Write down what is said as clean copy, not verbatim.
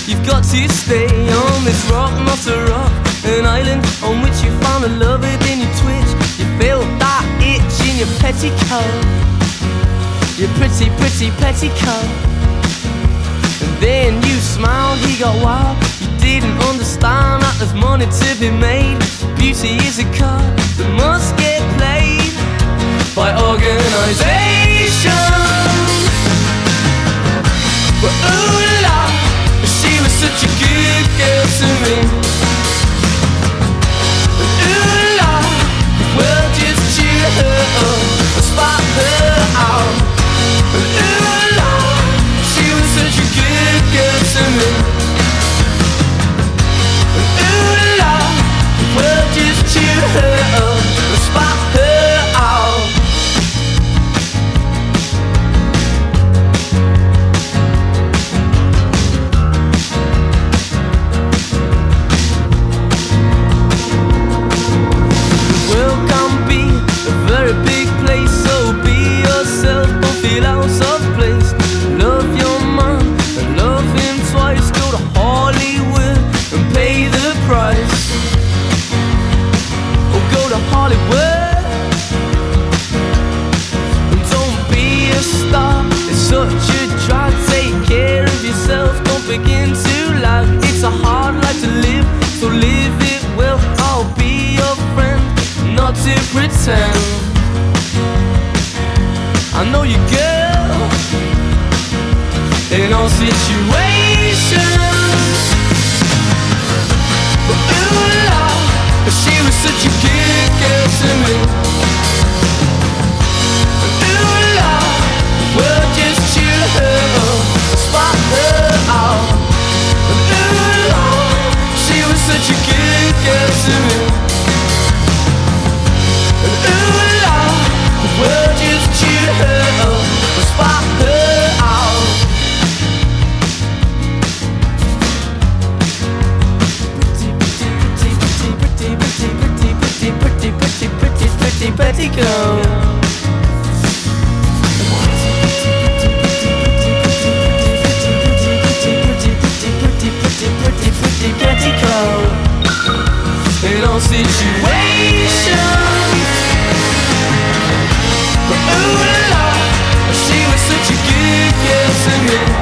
You've got to stay on this rock, not a rock, an island on which you found a lover, then you twitch. You feel that itch in your petticoat, your pretty, pretty petticoat. And then you smiled, he got wild. You didn't understand that there's money to be made. Beauty is a card that must get played by organization. But ooh la, she was such a good girl to me. But ooh la, well just cheer her up, spot her out. But ooh la, she was such a good girl to me. But ooh la, well just cheer her up, spot her out. Begin to laugh. It's a hard life to live, so live it well. I'll be your friend, not to pretend. I know you, girl, in all situations. But ooh la, she was such a good girl to me. Ooh la, well just cheer her up, spot her out. Ooh la, she was such a good girl to me. Ooh la, well just cheer her up, spot her out. Pretty girl. In all situations. But ooh la, she was such a good girl to me.